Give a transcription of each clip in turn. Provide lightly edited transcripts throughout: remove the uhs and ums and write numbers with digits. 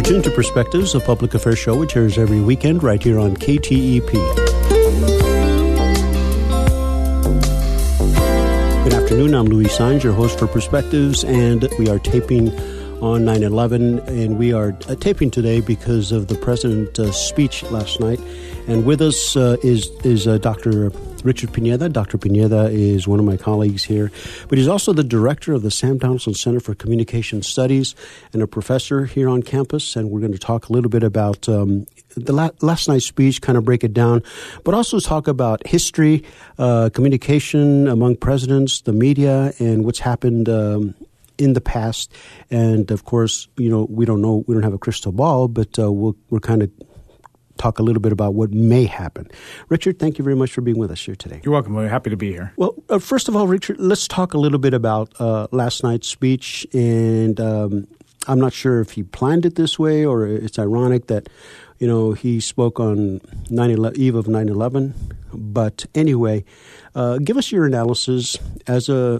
tuned to Perspectives, a public affairs show which airs every weekend right here on KTEP. Good afternoon. I'm Louis Saenz, your host for Perspectives, and we are taping on 9/11, and we are taping today because of the president's speech last night. And with us is Dr. Richard Pineda. Dr. Pineda is one of my colleagues here, but he's also the director of the Sam Donaldson Center for Communication Studies and a professor here on campus. And we're going to talk a little bit about the last night's speech, kind of break it down, but also talk about history, communication among presidents, the media, and what's happened in the past. And of course, we don't know, we don't have a crystal ball, but we're kind of talk a little bit about what may happen. Richard, thank you very much for being with us here today. You're welcome. We're happy to be here. Well, first of all, Richard, let's talk a little bit about last night's speech. And I'm not sure if he planned it this way or it's ironic that, he spoke on eve of 9/11. But anyway, give us your analysis as a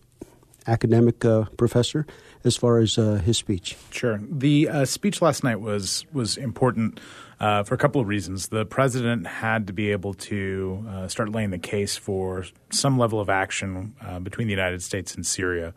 academic professor as far as his speech. Sure. The speech last night was important for a couple of reasons. The president had to be able to start laying the case for some level of action between the United States and Syria.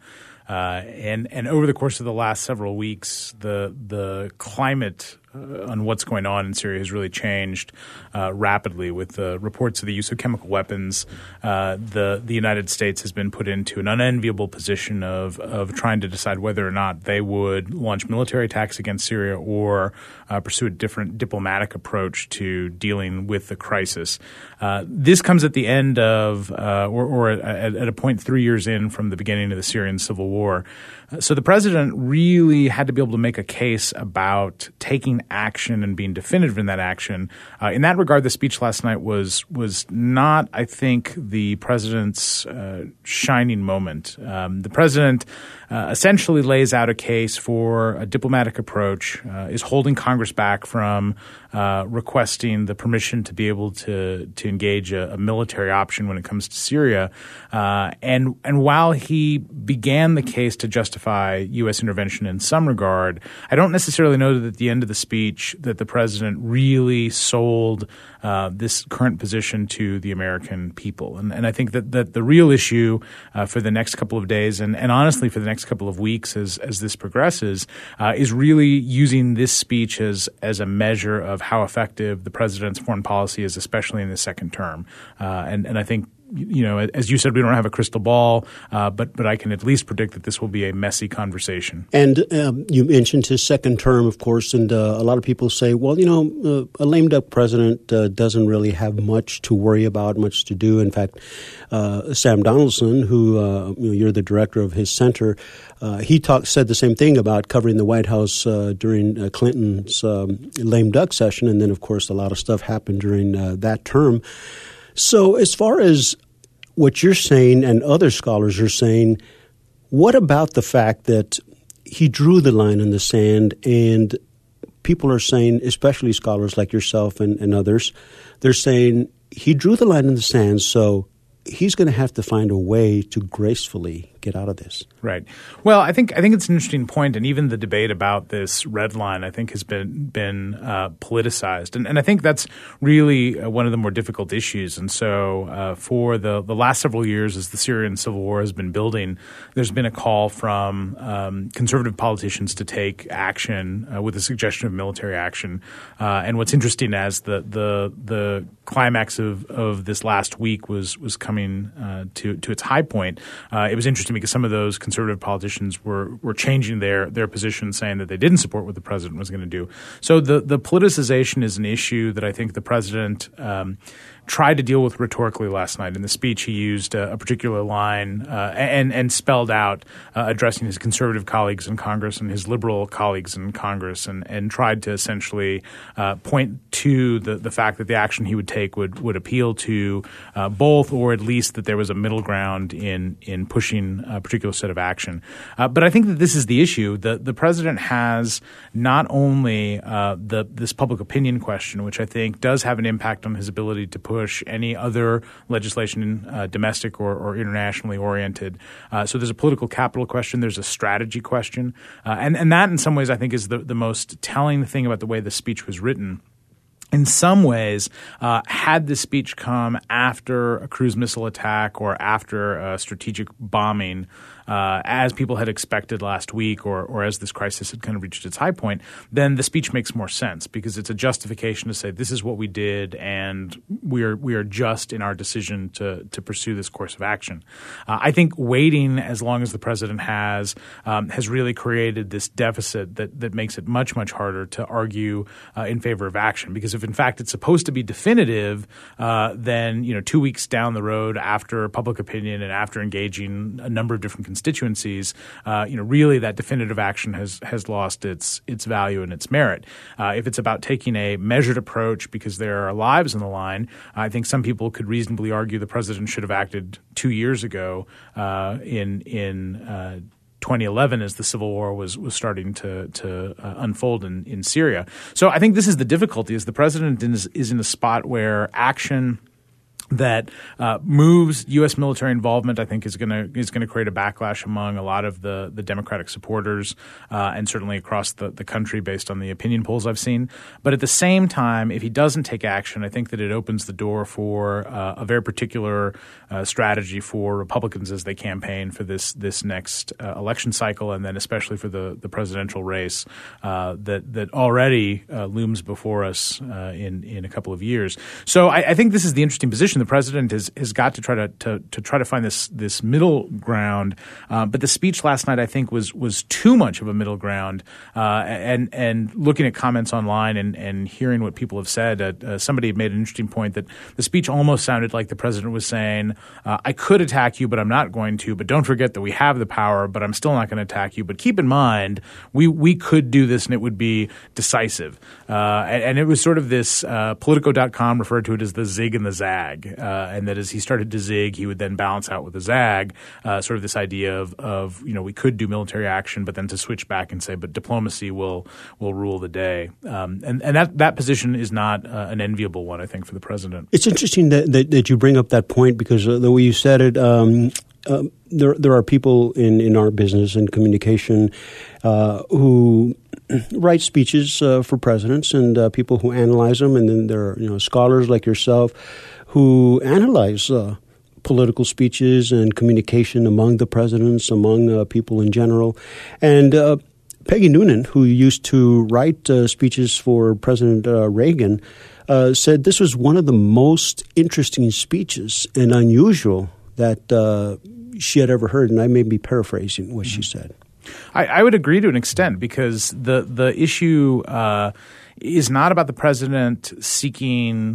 And over the course of the last several weeks, the climate on what's going on in Syria has really changed rapidly with the reports of the use of chemical weapons. The United States has been put into an unenviable position of trying to decide whether or not they would launch military attacks against Syria or pursue a different diplomatic approach to dealing with the crisis. This comes at the end of or at a point 3 years in from the beginning of the Syrian civil war. So the president really had to be able to make a case about taking action and being definitive in that action. In that regard, the speech last night was not, I think, the president's shining moment. The president essentially lays out a case for a diplomatic approach, is holding Congress back from requesting the permission to be able to engage a military option when it comes to Syria. And while he began the case to justify U.S. intervention in some regard, I don't necessarily know that at the end of the speech that the president really sold this current position to the American people. And I think that the real issue for the next couple of days and honestly for the next couple of weeks as this progresses is really using this speech as a measure of how effective the president's foreign policy is, especially in the second term. And I think, as you said, we don't have a crystal ball, but I can at least predict that this will be a messy conversation. And you mentioned his second term, of course, and a lot of people say, well, a lame duck president doesn't really have much to worry about, much to do. In fact, Sam Donaldson, who you're the director of his center, he said the same thing about covering the White House during Clinton's lame duck session, and then, of course, a lot of stuff happened during that term. So as far as what you're saying and other scholars are saying, what about the fact that he drew the line in the sand and people are saying, especially scholars like yourself and others, they're saying he drew the line in the sand, so he's going to have to find a way to gracefully get out of this. Right. Well, I think it's an interesting point, and even the debate about this red line, I think, has been politicized, and I think that's really one of the more difficult issues. And so, for the last several years, as the Syrian civil war has been building, there's been a call from conservative politicians to take action with a suggestion of military action. And what's interesting as the climax of this last week was coming to its high point, it was interesting because some of those conservative politicians were changing their position, saying that they didn't support what the president was going to do. So the politicization is an issue that I think the president tried to deal with rhetorically last night. In the speech, he used a particular line and spelled out addressing his conservative colleagues in Congress and his liberal colleagues in Congress, and tried to essentially point to the fact that the action he would take would appeal to both, or at least that there was a middle ground in pushing a particular set of action. But I think that this is the issue. The president has not only this public opinion question, which I think does have an impact on his ability to push any other legislation, domestic or internationally oriented. So there's a political capital question. There's a strategy question. And that in some ways I think is the most telling thing about the way the speech was written. In some ways, had the speech come after a cruise missile attack or after a strategic bombing, as people had expected last week or as this crisis had kind of reached its high point, then the speech makes more sense because it's a justification to say this is what we did and we are just in our decision to pursue this course of action. I think waiting as long as the president has really created this deficit that makes it much, much harder to argue in favor of action because if in fact it's supposed to be definitive, then 2 weeks down the road after public opinion and after engaging a number of different constituencies, really that definitive action has lost its value and its merit. If it's about taking a measured approach because there are lives on the line, I think some people could reasonably argue the president should have acted 2 years ago in 2011 as the civil war was starting to unfold in Syria. So I think this is the difficulty is the president is in a spot where action that moves U.S. military involvement, I think, is going to create a backlash among a lot of the Democratic supporters and certainly across the country based on the opinion polls I've seen. But at the same time, if he doesn't take action, I think that it opens the door for a very particular strategy for Republicans as they campaign for this next election cycle and then especially for the presidential race that already looms before us in a couple of years. So I think this is the interesting position. The president has got to try to find this middle ground, but the speech last night I think was too much of a middle ground. And looking at comments online and hearing what people have said, somebody made an interesting point that the speech almost sounded like the president was saying, "I could attack you, but I'm not going to. But don't forget that we have the power, but I'm still not going to attack you. But keep in mind, we could do this, and it would be decisive." And it was sort of this. Politico.com referred to it as the zig and the zag. And that as he started to zig, he would then balance out with a zag, sort of this idea of we could do military action, but then to switch back and say, but diplomacy will rule the day. And that position is not an enviable one, I think, for the president. It's interesting that you bring up that point because the way you said it, there are people in our business and communication who write speeches for presidents and people who analyze them, and then there are scholars like yourself who analyze political speeches and communication among the presidents, among people in general. And Peggy Noonan, who used to write speeches for President Reagan, said this was one of the most interesting speeches and unusual that she had ever heard. And I may be paraphrasing what she said. I would agree to an extent because the issue is not about the president seeking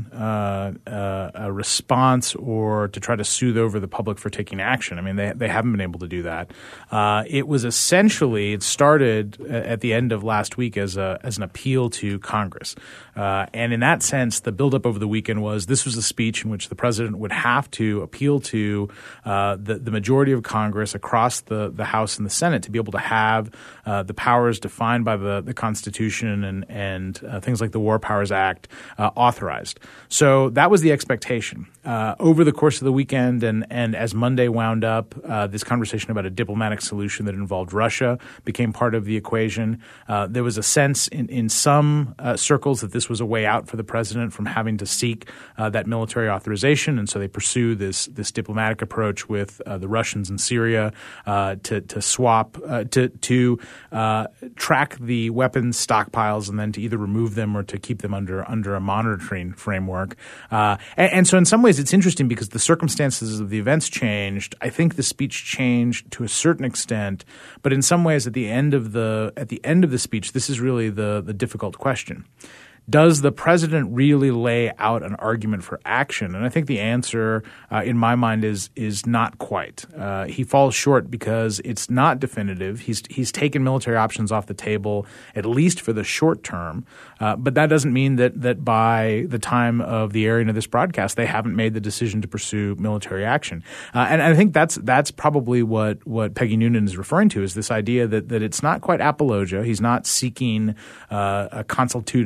a response or to try to soothe over the public for taking action. I mean, they haven't been able to do that. It was essentially it started at the end of last week as an appeal to Congress, and in that sense, the buildup over the weekend was this was a speech in which the president would have to appeal to the majority of Congress across the House and the Senate to be able to have the powers defined by the Constitution and things like the War Powers Act authorized. So that was the expectation. Over the course of the weekend and as Monday wound up, this conversation about a diplomatic solution that involved Russia became part of the equation. There was a sense in some circles that this was a way out for the president from having to seek that military authorization, and so they pursue this diplomatic approach with the Russians in Syria to swap to track the weapons stockpiles and then to either remove them or to keep them under a monitoring framework. And so in some ways it's interesting because the circumstances of the events changed. I think the speech changed to a certain extent, but in some ways at the end of the speech, this is really the difficult question. Does the president really lay out an argument for action? And I think the answer, in my mind, is not quite. He falls short because it's not definitive. He's taken military options off the table, at least for the short term. But that doesn't mean that by the time of the airing of this broadcast, they haven't made the decision to pursue military action. And I think that's probably what Peggy Noonan is referring to, is this idea that it's not quite apologia. He's not seeking a consultative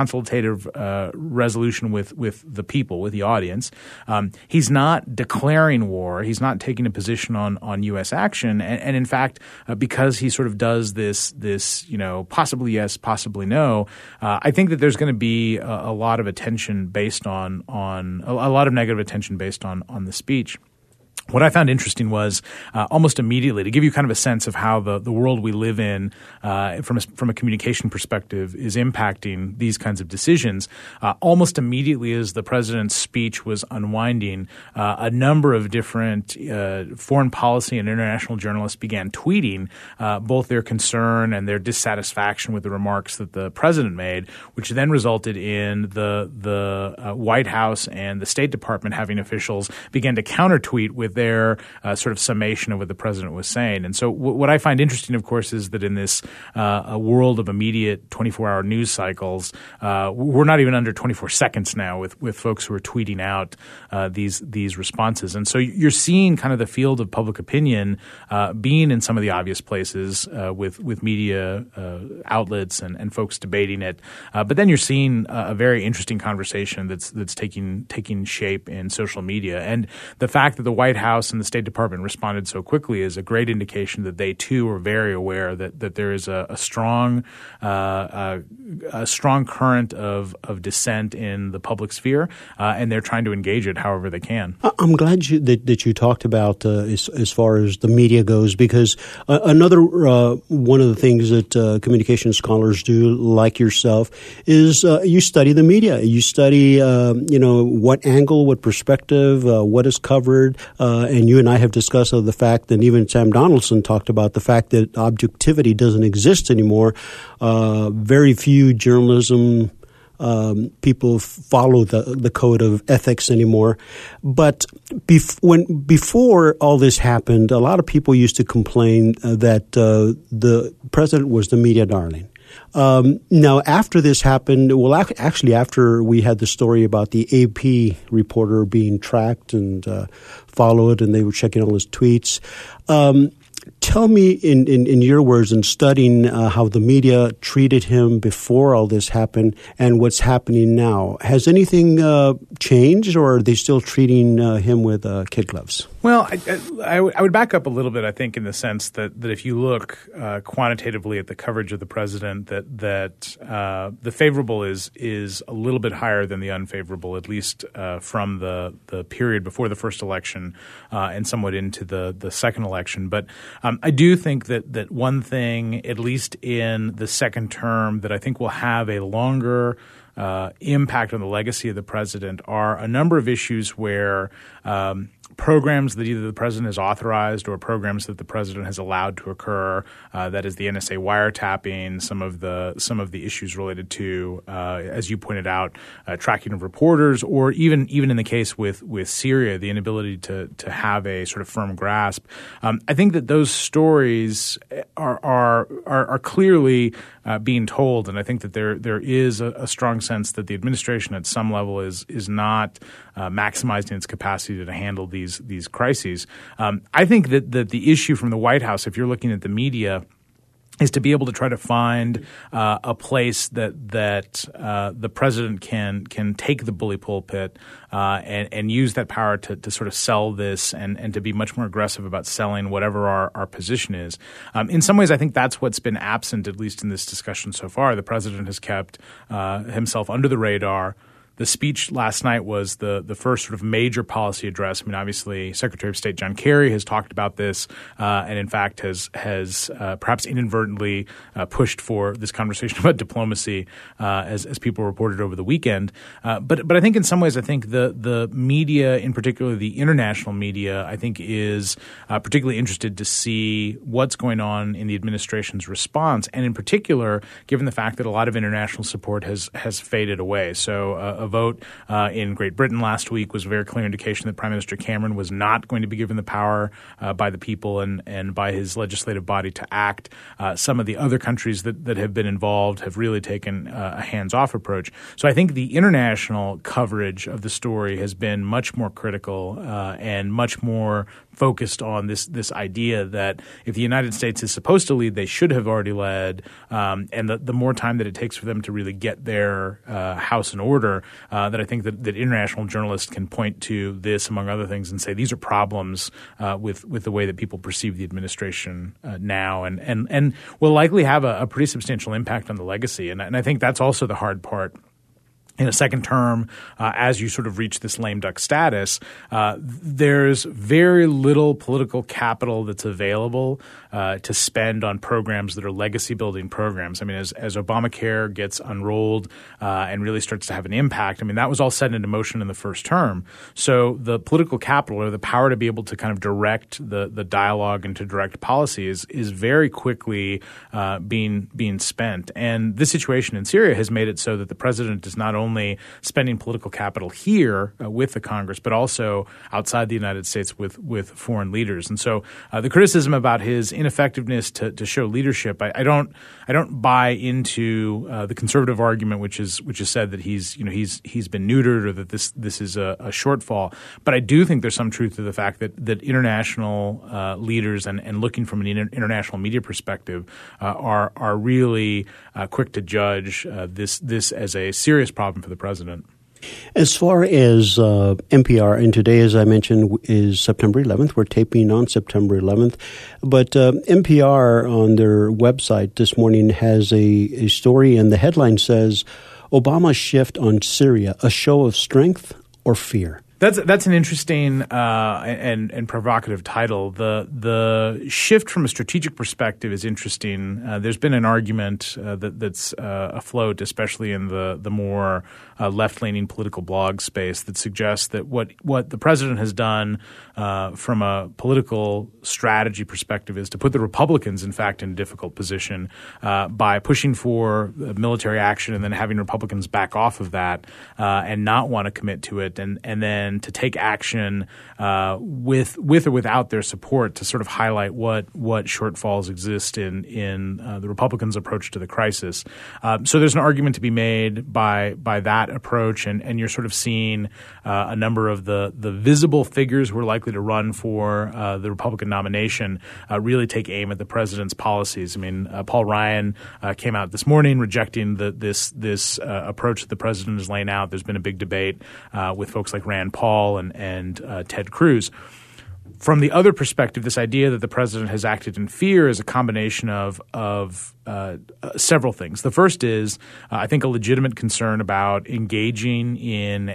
consultative resolution with the people, with the audience. He's not declaring war. He's not taking a position on U.S. action. And in fact, because he sort of does this possibly yes, possibly no, I think that there's going to be a lot of attention based on a lot of negative attention based on the speech. What I found interesting was almost immediately, to give you kind of a sense of how the world we live in from a communication perspective is impacting these kinds of decisions, almost immediately as the president's speech was unwinding, a number of different foreign policy and international journalists began tweeting both their concern and their dissatisfaction with the remarks that the president made, which then resulted in the White House and the State Department having officials begin to counter-tweet with their sort of summation of what the president was saying. And so what I find interesting, of course, is that in this a world of immediate 24-hour news cycles, we're not even under 24 seconds now with folks who are tweeting out these responses. And so you're seeing kind of the field of public opinion being in some of the obvious places with media outlets and folks debating it. But then you're seeing a very interesting conversation that's taking shape in social media. And the fact that the White House and the State Department responded so quickly is a great indication that they too are very aware that there is a strong current of dissent in the public sphere, and they're trying to engage it however they can. I'm glad that you talked about as far as the media goes, because another one of the things that communication scholars do, like yourself, is you study the media. You study what angle, what perspective, what is covered. And you and I have discussed the fact, and even Sam Donaldson talked about the fact that objectivity doesn't exist anymore. Very few journalism people follow the code of ethics anymore. But before all this happened, a lot of people used to complain that the president was the media darling. Now, after this happened, actually after we had the story about the AP reporter being tracked and followed, and they were checking all his tweets, tell me in your words, in studying how the media treated him before all this happened and what's happening now, has anything changed, or are they still treating him with kid gloves? Well, I would back up a little bit, I think, in the sense that if you look quantitatively at the coverage of the president, that the favorable is a little bit higher than the unfavorable, at least from the period before the first election and somewhat into the second election. But I do think that one thing, at least in the second term, that I think will have a longer impact on the legacy of the president are a number of issues where programs that either the president has authorized or programs that the president has allowed to occur, that is the NSA wiretapping, some of the issues related to, as you pointed out, tracking of reporters, or even in the case with Syria, the inability to have a sort of firm grasp. I think that those stories are clearly being told, and I think that there is a strong sense that the administration at some level is not maximizing its capacity to handle these crises. I think that the issue from the White House, if you're looking at the media, is to be able to try to find a place that the president can take the bully pulpit and use that power to sort of sell this and to be much more aggressive about selling whatever our position is. In some ways, I think that's what's been absent, at least in this discussion so far. The president has kept himself under the radar. The speech last night was the first sort of major policy address. I mean, obviously, Secretary of State John Kerry has talked about this and, in fact, has perhaps inadvertently pushed for this conversation about diplomacy as people reported over the weekend. But I think in some ways, I think the media, in particular the international media, I think is particularly interested to see what's going on in the administration's response, and in particular, given the fact that a lot of international support has faded away. So a vote in Great Britain last week was a very clear indication that Prime Minister Cameron was not going to be given the power by the people and by his legislative body to act. Some of the other countries that have been involved have really taken a hands-off approach. So I think the international coverage of the story has been much more critical and much more focused on this idea that if the United States is supposed to lead, they should have already led, and the more time that it takes for them to really get their house in order, that I think that international journalists can point to this, among other things, and say these are problems with the way that people perceive the administration now, and will likely have a pretty substantial impact on the legacy. And I think that's also the hard part. In a second term, as you sort of reach this lame duck status, there's very little political capital that's available to spend on programs that are legacy-building programs. I mean, as Obamacare gets unrolled and really starts to have an impact, I mean, that was all set into motion in the first term. So the political capital or the power to be able to kind of direct the dialogue and to direct policy is very quickly being spent. And this situation in Syria has made it so that the president is not only spending political capital here with the Congress, but also outside the United States with foreign leaders. And so the criticism about his ineffectiveness to show leadership, I don't buy into the conservative argument, which is said that he's been neutered or that this is a shortfall. But I do think there's some truth to the fact that international leaders and looking from an international media perspective are really quick to judge this as a serious problem for the president. As far as NPR, and today, as I mentioned, is September 11th. We're taping on September 11th. But NPR on their website this morning has a story, and the headline says, Obama's shift on Syria, a show of strength or fear? That's an interesting and provocative title. The shift from a strategic perspective is interesting. There's been an argument that's afloat, especially in the more left-leaning political blog space, that suggests that what the president has done from a political strategy perspective is to put the Republicans, in fact, in a difficult position by pushing for military action and then having Republicans back off of that and not want to commit to it, and then to take action with or without their support to sort of highlight what shortfalls exist in the Republicans' approach to the crisis. So there's an argument to be made by that approach, and you're sort of seeing a number of the visible figures who are likely to run for the Republican nomination really take aim at the president's policies. I mean, Paul Ryan came out this morning rejecting this approach that the president is laying out. There's been a big debate with folks like Rand Paul and Ted Cruz. From the other perspective, this idea that the president has acted in fear is a combination of several things. The first is, I think, a legitimate concern about engaging in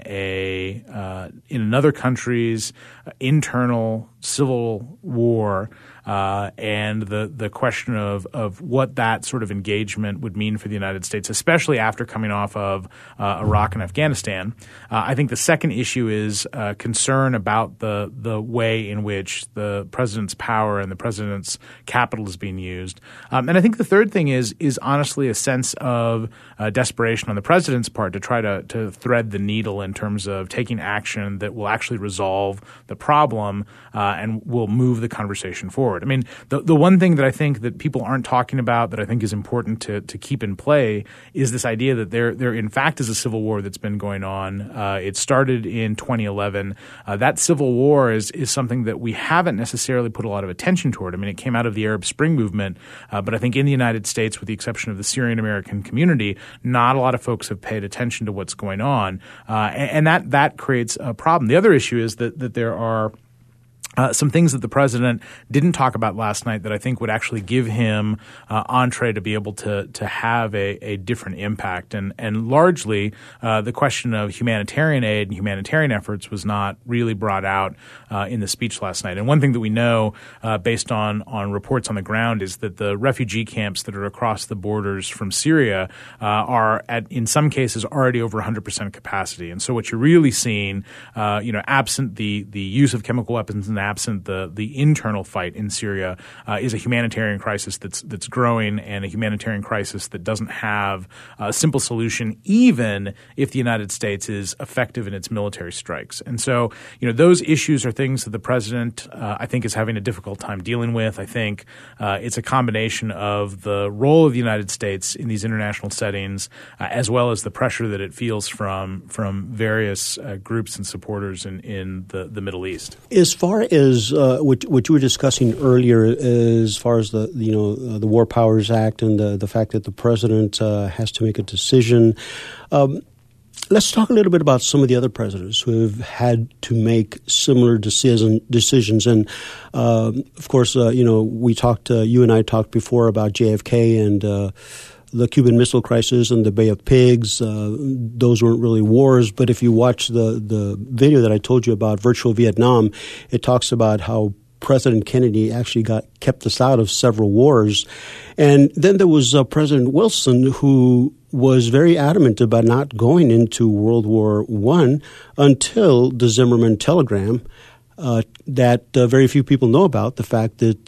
another country's internal civil war, and the question of what that sort of engagement would mean for the United States, especially after coming off of Iraq and Afghanistan. I think the second issue is concern about the way in which the president's power and the president's capital is being used. And I think the third thing is honestly a sense of desperation on the president's part to try to thread the needle in terms of taking action that will actually resolve the problem and will move the conversation forward. I mean, the one thing that I think that people aren't talking about that I think is important to keep in play is this idea that there in fact is a civil war that's been going on. It started in 2011. That civil war is something that we haven't necessarily put a lot of attention toward. I mean, it came out of the Arab Spring movement, but I think in the United States, with the exception of the Syrian American community, not a lot of folks have paid attention to what's going on, and that creates a problem. The other issue is that there are some things that the president didn't talk about last night that I think would actually give him entree to be able to have a different impact. And largely the question of humanitarian aid and humanitarian efforts was not really brought out in the speech last night. And one thing that we know based on reports on the ground is that the refugee camps that are across the borders from Syria are in some cases already over 100% capacity. And so what you're really seeing, absent the use of chemical weapons and absent the internal fight in Syria, is a humanitarian crisis that's growing, and a humanitarian crisis that doesn't have a simple solution, even if the United States is effective in its military strikes. And so, those issues are things that the president, I think, is having a difficult time dealing with. I think it's a combination of the role of the United States in these international settings, as well as the pressure that it feels from various groups and supporters in the Middle East. As far as what you were discussing earlier, as far as the War Powers Act and the fact that the president has to make a decision, let's talk a little bit about some of the other presidents who have had to make similar decisions. And of course, you and I talked before about JFK and the Cuban Missile Crisis and the Bay of Pigs. Those weren't really wars, but if you watch the video that I told you about, Virtual Vietnam, it talks about how President Kennedy actually kept us out of several wars. And then there was President Wilson, who was very adamant about not going into World War I until the Zimmerman telegram that very few people know about, the fact that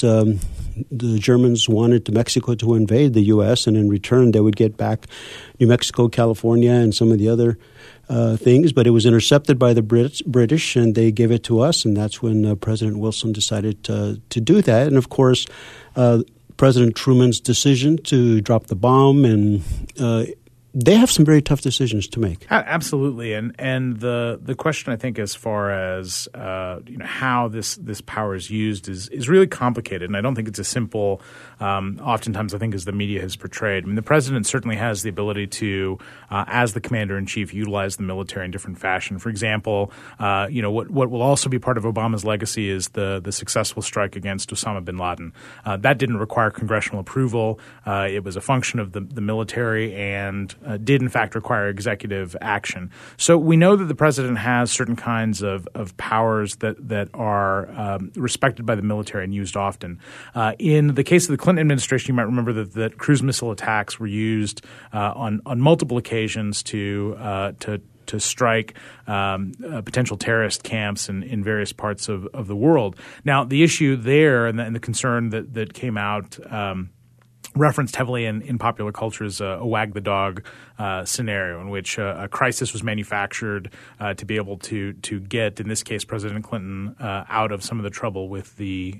the Germans wanted Mexico to invade the U.S., and in return they would get back New Mexico, California, and some of the other things. But it was intercepted by the British, and they gave it to us, and that's when President Wilson decided to do that. And, of course, President Truman's decision to drop the bomb, and they have some very tough decisions to make. Absolutely, and the question, I think, as far as how this power is used is really complicated, and I don't think it's as simple. Oftentimes, I think, as the media has portrayed. I mean, the president certainly has the ability to, as the commander in chief, utilize the military in different fashion. For example, what will also be part of Obama's legacy is the successful strike against Osama bin Laden. That didn't require congressional approval. It was a function of the military and did in fact require executive action. So we know that the president has certain kinds of powers that are respected by the military and used often. In the case of the Clinton administration, you might remember that cruise missile attacks were used on multiple occasions to strike potential terrorist camps in various parts of the world. Now, the issue there and the concern that came out referenced heavily in popular culture is a wag the dog scenario in which a crisis was manufactured to be able to get, in this case, President Clinton out of some of the trouble with the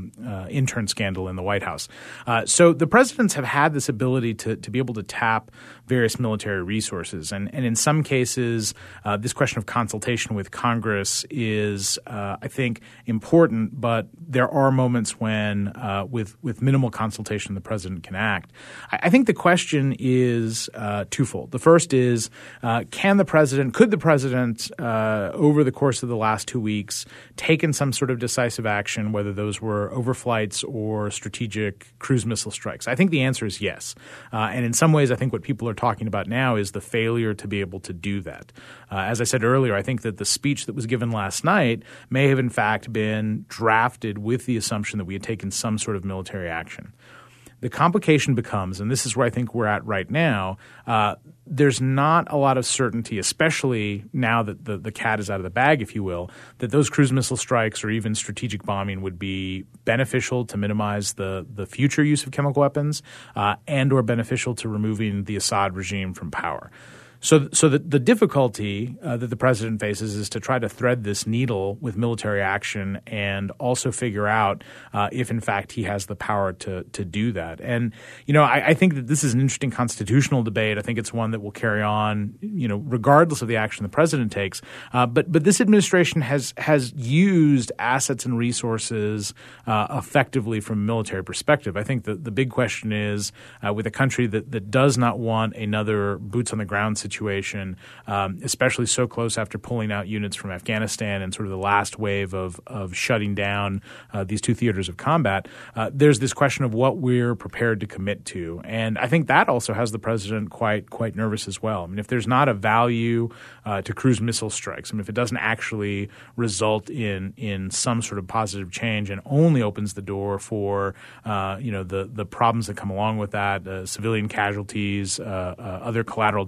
intern scandal in the White House. So the presidents have had this ability to be able to tap various military resources. And in some cases, this question of consultation with Congress is, I think, important, but there are moments when with minimal consultation the president can act. I think the question is twofold. The first is, could the president, over the course of the last 2 weeks, taken some sort of decisive action, whether those were overflights or strategic cruise missile strikes? I think the answer is yes. And in some ways, I think what people are talking about now is the failure to be able to do that. As I said earlier, I think that the speech that was given last night may have in fact been drafted with the assumption that we had taken some sort of military action. The complication becomes, and this is where I think we're at right now, there's not a lot of certainty, especially now that the cat is out of the bag, if you will, that those cruise missile strikes or even strategic bombing would be beneficial to minimize the future use of chemical weapons and or beneficial to removing the Assad regime from power. So the difficulty that the president faces is to try to thread this needle with military action and also figure out if, in fact, he has the power to do that. And, I think that this is an interesting constitutional debate. I think it's one that will carry on, regardless of the action the president takes. But this administration has used assets and resources effectively from a military perspective. I think the big question is with a country that does not want another boots on the ground situation, especially so close after pulling out units from Afghanistan and sort of the last wave of shutting down these two theaters of combat, there's this question of what we're prepared to commit to. And I think that also has the president quite nervous as well. I mean, if there's not a value to cruise missile strikes, if it doesn't actually result in some sort of positive change and only opens the door for the problems that come along with that, civilian casualties, other collateral damage,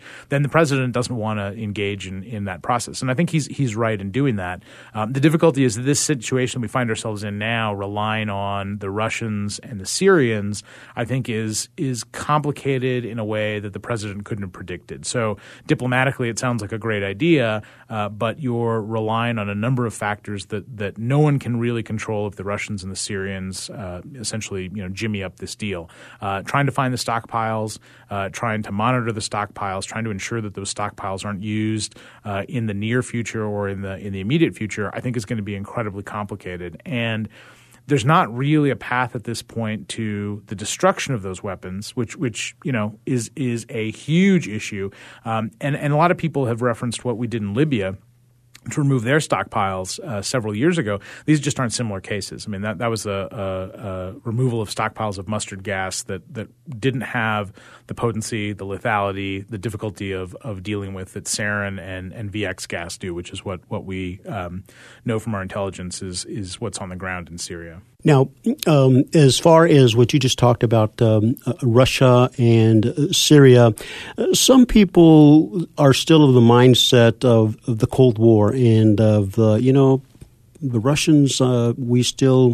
then the president doesn't want to engage in that process. And I think he's right in doing that. The difficulty is that this situation we find ourselves in now, relying on the Russians and the Syrians, I think is complicated in a way that the president couldn't have predicted. So diplomatically, it sounds like a great idea, but you're relying on a number of factors that no one can really control if the Russians and the Syrians essentially jimmy up this deal. Trying to find the stockpiles, trying to monitor the stockpiles, trying to ensure that those stockpiles aren't used in the near future or in the immediate future, I think is going to be incredibly complicated. And there's not really a path at this point to the destruction of those weapons, which is a huge issue. And a lot of people have referenced what we did in Libya to remove their stockpiles several years ago. These just aren't similar cases. I mean, that was a removal of stockpiles of mustard gas that didn't have the potency, the lethality, the difficulty of dealing with that sarin and VX gas do, which is what we know from our intelligence is what's on the ground in Syria. Now, as far as what you just talked about, Russia and Syria, some people are still of the mindset of the Cold War and of the Russians. We still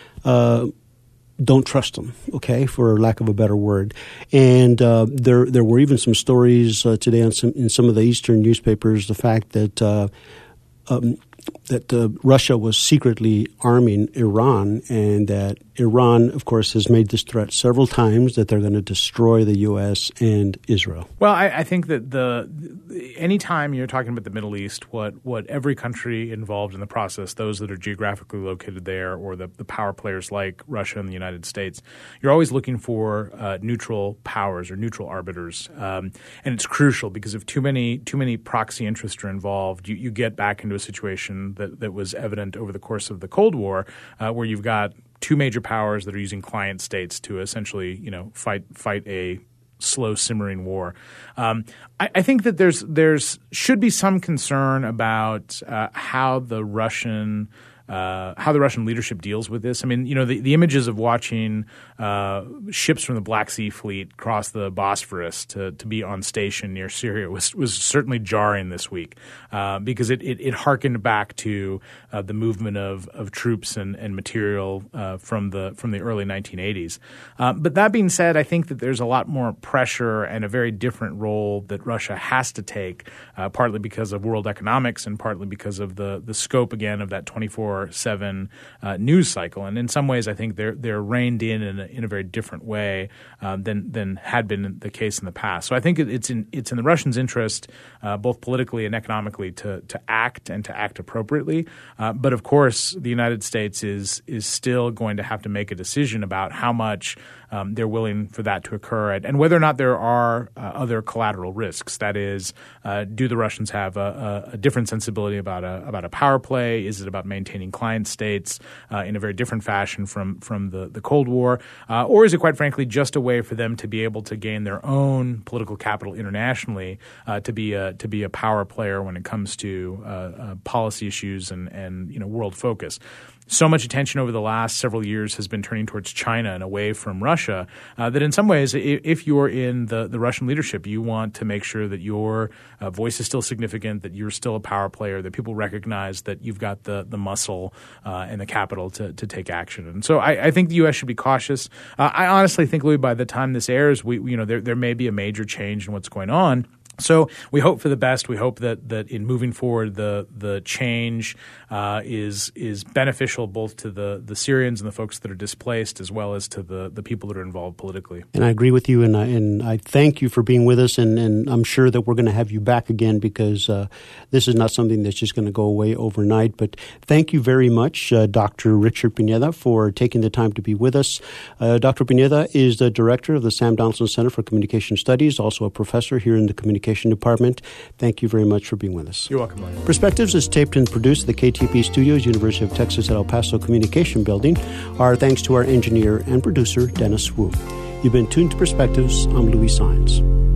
don't trust them, okay, for lack of a better word. And there were even some stories today in some of the Eastern newspapers, the fact that Russia was secretly arming Iran, and that Iran, of course, has made this threat several times that they're going to destroy the U.S. and Israel. Well, I think that anytime you're talking about the Middle East, what every country involved in the process, those that are geographically located there or the power players like Russia and the United States, you're always looking for neutral powers or neutral arbiters. And it's crucial because if too many proxy interests are involved, you get back into a situation that was evident over the course of the Cold War where you've got two major powers that are using client states to essentially, fight a slow simmering war. I think that there's should be some concern about how the Russian leadership deals with this. I mean, the images of watching ships from the Black Sea Fleet cross the Bosphorus to be on station near Syria was certainly jarring this week because it harkened back to the movement of troops and material from the early 1980s. But that being said, I think that there's a lot more pressure and a very different role that Russia has to take, partly because of world economics and partly because of the scope again of that 24/7 news cycle. And in some ways, I think they're reined in a very different way than had been the case in the past. So I think it's in the Russians' interest, both politically and economically, to act and to act appropriately. But of course, the United States is still going to have to make a decision about how much they're willing for that to occur and whether or not there are other collateral risks. That is, do the Russians have a different sensibility about a power play? Is it about maintaining client states in a very different fashion from the Cold War? Or is it, quite frankly, just a way for them to be able to gain their own political capital internationally to be a power player when it comes to policy issues and world focus? So much attention over the last several years has been turning towards China and away from Russia that in some ways, if you're in the Russian leadership, you want to make sure that your voice is still significant, that you're still a power player, that people recognize that you've got the muscle and the capital to take action. And so I think the U.S. should be cautious. I honestly think, Louis, by the time this airs, there may be a major change in what's going on. So we hope for the best. We hope that in moving forward, the change is beneficial both to the Syrians and the folks that are displaced, as well as to the people that are involved politically. And I agree with you, and I thank you for being with us. And I'm sure that we're going to have you back again because this is not something that's just going to go away overnight. But thank you very much, Dr. Richard Pineda, for taking the time to be with us. Dr. Pineda is the director of the Sam Donaldson Center for Communication Studies, also a professor here in the Communication Department. Thank you very much for being with us. You're welcome, Mike. Perspectives is taped and produced at the KTP Studios, University of Texas at El Paso Communication Building. Our thanks to our engineer and producer, Dennis Wu. You've been tuned to Perspectives. I'm Louis Saenz.